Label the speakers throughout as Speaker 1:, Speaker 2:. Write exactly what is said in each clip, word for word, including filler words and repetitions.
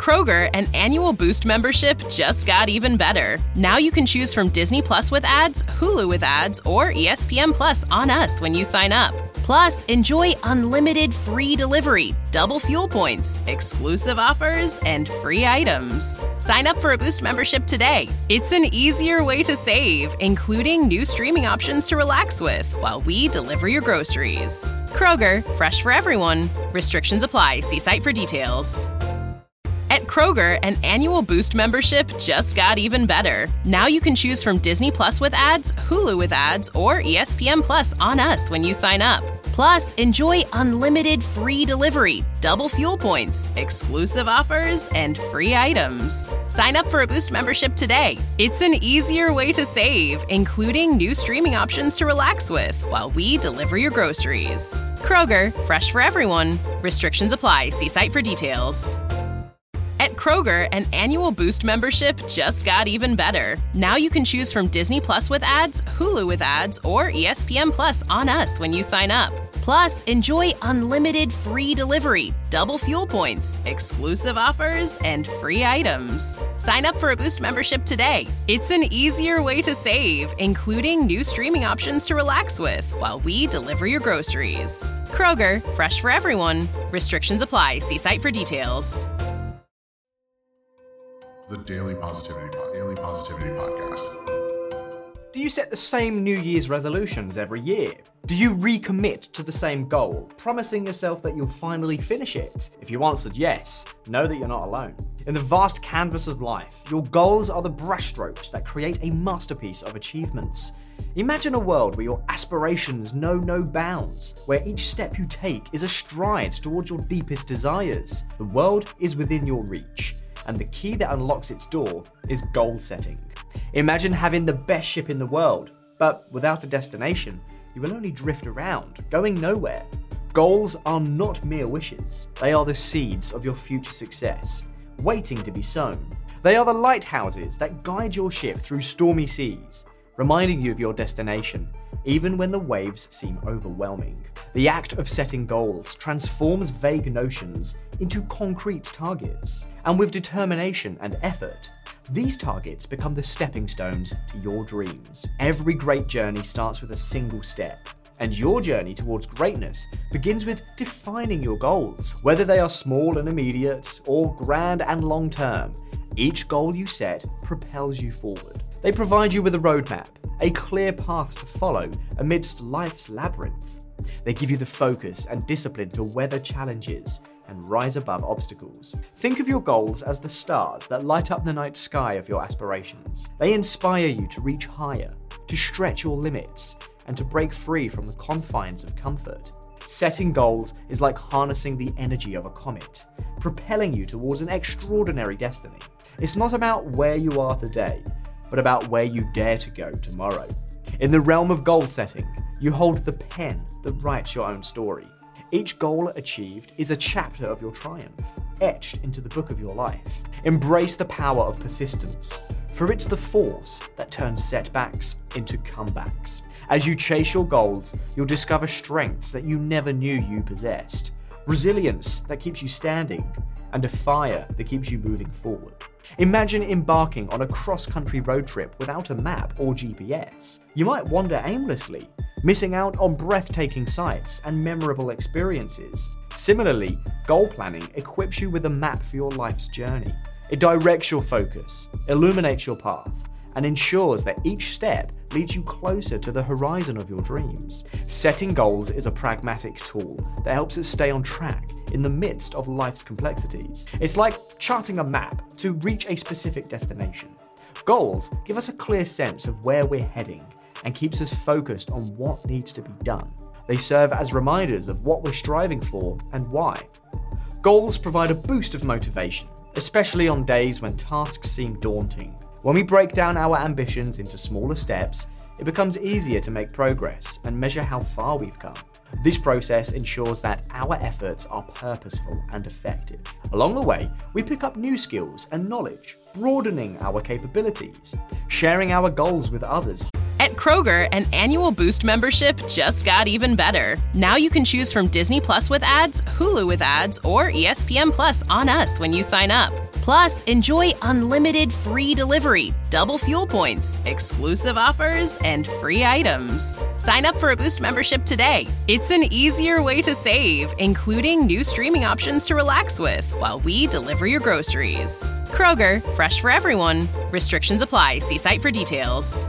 Speaker 1: Kroger, an annual Boost membership just got even better. Now you can choose from Disney Plus with ads, Hulu with ads, or E S P N Plus on us when you sign up. Plus, enjoy unlimited free delivery, double fuel points, exclusive offers, and free items. Sign up for a Boost membership today. It's an easier way to save, including new streaming options to relax with while we deliver your groceries. Kroger, fresh for everyone. Restrictions apply. See site for details. At Kroger, an annual Boost membership just got even better. Now you can choose from Disney Plus with ads, Hulu with ads, or E S P N Plus on us when you sign up. Plus, enjoy unlimited free delivery, double fuel points, exclusive offers, and free items. Sign up for a Boost membership today. It's an easier way to save, including new streaming options to relax with while we deliver your groceries. Kroger, fresh for everyone. Restrictions apply. See site for details. At Kroger, an annual Boost membership just got even better. Now you can choose from Disney Plus with ads, Hulu with ads, or E S P N Plus on us when you sign up. Plus, enjoy unlimited free delivery, double fuel points, exclusive offers, and free items. Sign up for a Boost membership today. It's an easier way to save, including new streaming options to relax with while we deliver your groceries. Kroger, fresh for everyone. Restrictions apply. See site for details.
Speaker 2: The Daily Positivity Pod, Daily Positivity Podcast.
Speaker 3: Do you set the same New Year's resolutions every year? Do you recommit to the same goal, promising yourself that you'll finally finish it? If you answered yes, know that you're not alone. In the vast canvas of life, your goals are the brushstrokes that create a masterpiece of achievements. Imagine a world where your aspirations know no bounds, where each step you take is a stride towards your deepest desires. The world is within your reach, and the key that unlocks its door is goal setting. Imagine having the best ship in the world, but without a destination, you will only drift around, going nowhere. Goals are not mere wishes. They are the seeds of your future success, waiting to be sown. They are the lighthouses that guide your ship through stormy seas, reminding you of your destination, even when the waves seem overwhelming. The act of setting goals transforms vague notions into concrete targets, and with determination and effort, these targets become the stepping stones to your dreams. Every great journey starts with a single step, and your journey towards greatness begins with defining your goals. Whether they are small and immediate, or grand and long-term, each goal you set propels you forward. They provide you with a roadmap, a clear path to follow amidst life's labyrinth. They give you the focus and discipline to weather challenges and rise above obstacles. Think of your goals as the stars that light up the night sky of your aspirations. They inspire you to reach higher, to stretch your limits, and to break free from the confines of comfort. Setting goals is like harnessing the energy of a comet, propelling you towards an extraordinary destiny. It's not about where you are today, but about where you dare to go tomorrow. In the realm of goal setting, you hold the pen that writes your own story. Each goal achieved is a chapter of your triumph, etched into the book of your life. Embrace the power of persistence, for it's the force that turns setbacks into comebacks. As you chase your goals, you'll discover strengths that you never knew you possessed, resilience that keeps you standing, and a fire that keeps you moving forward. Imagine embarking on a cross-country road trip without a map or G P S. You might wander aimlessly, missing out on breathtaking sights and memorable experiences. Similarly, goal planning equips you with a map for your life's journey. It directs your focus, illuminates your path, and ensures that each step leads you closer to the horizon of your dreams. Setting goals is a pragmatic tool that helps us stay on track in the midst of life's complexities. It's like charting a map to reach a specific destination. Goals give us a clear sense of where we're heading and keeps us focused on what needs to be done. They serve as reminders of what we're striving for and why. Goals provide a boost of motivation, especially on days when tasks seem daunting. When we break down our ambitions into smaller steps, it becomes easier to make progress and measure how far we've come. This process ensures that our efforts are purposeful and effective. Along the way, we pick up new skills and knowledge, broadening our capabilities, sharing our goals with others.
Speaker 1: At Kroger, an annual Boost membership just got even better. Now you can choose from Disney Plus with ads, Hulu with ads, or E S P N Plus on us when you sign up. Plus, enjoy unlimited free delivery, double fuel points, exclusive offers, and free items. Sign up for a Boost membership today. It's an easier way to save, including new streaming options to relax with while we deliver your groceries. Kroger, fresh for everyone. Restrictions apply. See site for details.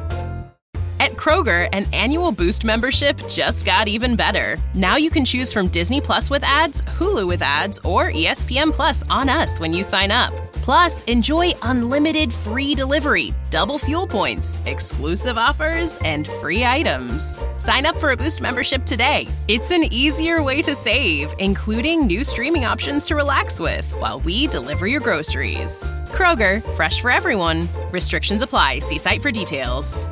Speaker 1: At Kroger, an annual Boost membership just got even better. Now you can choose from Disney Plus with ads, Hulu with ads, or E S P N Plus on us when you sign up. Plus, enjoy unlimited free delivery, double fuel points, exclusive offers, and free items. Sign up for a Boost membership today. It's an easier way to save, including new streaming options to relax with while we deliver your groceries. Kroger, fresh for everyone. Restrictions apply. See site for details.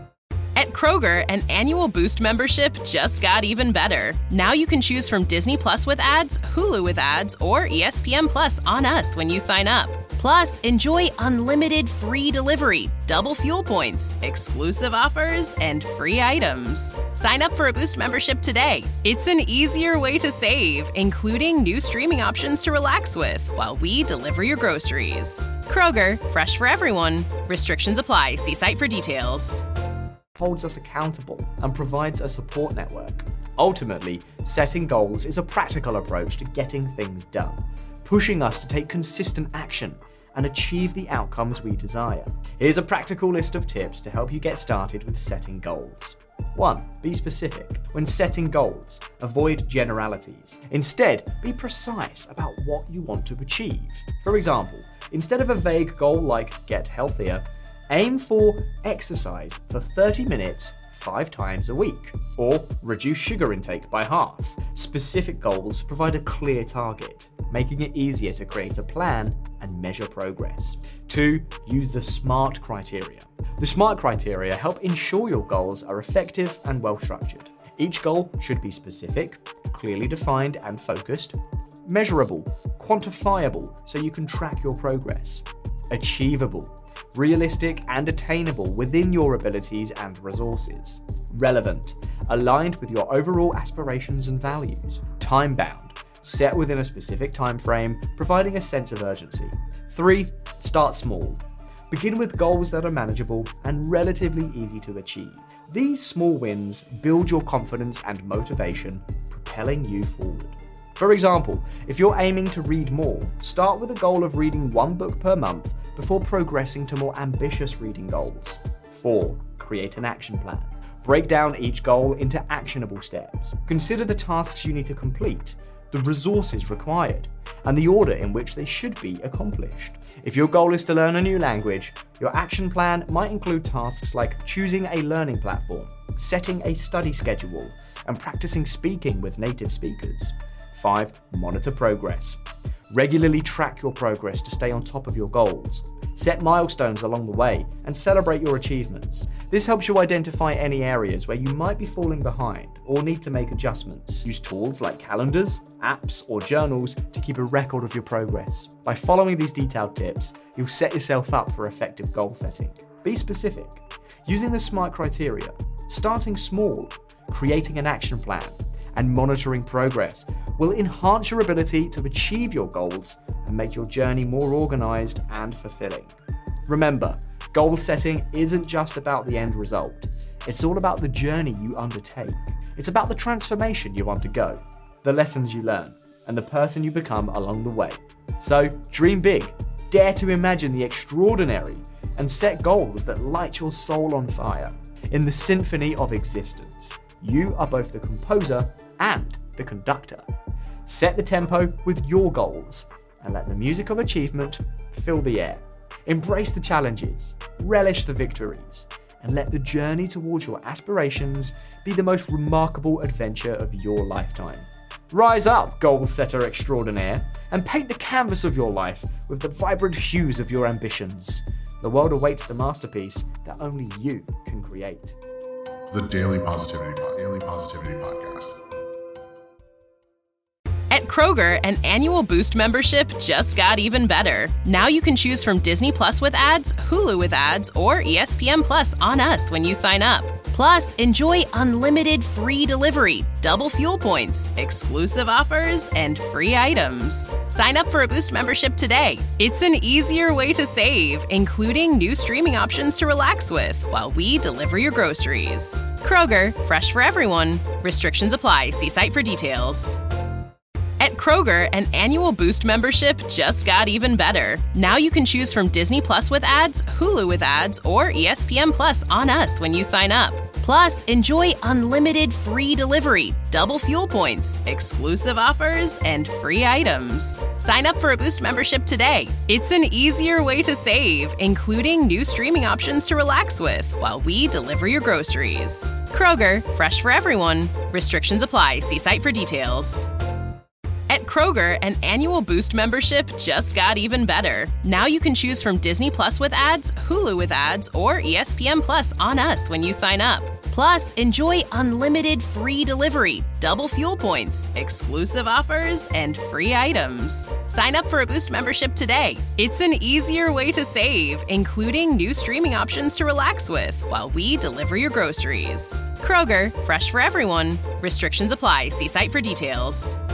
Speaker 1: At Kroger, an annual Boost membership just got even better. Now you can choose from Disney Plus with ads, Hulu with ads, or E S P N Plus on us when you sign up. Plus, enjoy unlimited free delivery, double fuel points, exclusive offers, and free items. Sign up for a Boost membership today. It's an easier way to save, including new streaming options to relax with while we deliver your groceries. Kroger, fresh for everyone. Restrictions apply. See site for details.
Speaker 3: Holds us accountable and provides a support network. Ultimately, setting goals is a practical approach to getting things done, pushing us to take consistent action and achieve the outcomes we desire. Here's a practical list of tips to help you get started with setting goals. one. Be specific. When setting goals, avoid generalities. Instead, be precise about what you want to achieve. For example, instead of a vague goal like get healthier, aim for exercise for thirty minutes five times a week, or reduce sugar intake by half. Specific goals provide a clear target, making it easier to create a plan and measure progress. two. Use the SMART criteria. The SMART criteria help ensure your goals are effective and well-structured. Each goal should be specific, clearly defined and focused, measurable, quantifiable so you can track your progress, achievable, realistic and attainable within your abilities and resources, relevant, aligned with your overall aspirations and values, time-bound, set within a specific time frame, providing a sense of urgency. three. Start small. Begin with goals that are manageable and relatively easy to achieve. These small wins build your confidence and motivation, propelling you forward. For example, if you're aiming to read more, start with a goal of reading one book per month before progressing to more ambitious reading goals. four. Create an action plan. Break down each goal into actionable steps. Consider the tasks you need to complete, the resources required, and the order in which they should be accomplished. If your goal is to learn a new language, your action plan might include tasks like choosing a learning platform, setting a study schedule, and practicing speaking with native speakers. five. Monitor progress. Regularly track your progress to stay on top of your goals. Set milestones along the way and celebrate your achievements. This helps you identify any areas where you might be falling behind or need to make adjustments. Use tools like calendars, apps, or journals to keep a record of your progress. By following these detailed tips, you'll set yourself up for effective goal setting. Be specific. Using the SMART criteria, starting small, creating an action plan, and monitoring progress will enhance your ability to achieve your goals and make your journey more organized and fulfilling. Remember, goal setting isn't just about the end result. It's all about the journey you undertake. It's about the transformation you undergo, the lessons you learn, and the person you become along the way. So, dream big, dare to imagine the extraordinary, and set goals that light your soul on fire. In the symphony of existence, you are both the composer and the conductor. Set the tempo with your goals and let the music of achievement fill the air. Embrace the challenges, relish the victories, and let the journey towards your aspirations be the most remarkable adventure of your lifetime. Rise up, goal setter extraordinaire, and paint the canvas of your life with the vibrant hues of your ambitions. The world awaits the masterpiece that only you can create.
Speaker 2: The Daily Positivity, Daily Positivity Podcast.
Speaker 1: At Kroger, an annual Boost membership just got even better. Now you can choose from Disney Plus with ads, Hulu with ads, or E S P N Plus on us when you sign up. Plus, enjoy unlimited free delivery, double fuel points, exclusive offers, and free items. Sign up for a Boost membership today. It's an easier way to save, including new streaming options to relax with while we deliver your groceries. Kroger, fresh for everyone. Restrictions apply. See site for details. At Kroger, an annual Boost membership just got even better. Now you can choose from Disney Plus with ads, Hulu with ads, or E S P N Plus on us when you sign up. Plus, enjoy unlimited free delivery, double fuel points, exclusive offers, and free items. Sign up for a Boost membership today. It's an easier way to save, including new streaming options to relax with while we deliver your groceries. Kroger, fresh for everyone. Restrictions apply. See site for details. At Kroger, an annual Boost membership just got even better. Now you can choose from Disney Plus with ads, Hulu with ads, or E S P N Plus on us when you sign up. Plus, enjoy unlimited free delivery, double fuel points, exclusive offers, and free items. Sign up for a Boost membership today. It's an easier way to save, including new streaming options to relax with while we deliver your groceries. Kroger, fresh for everyone. Restrictions apply. See site for details.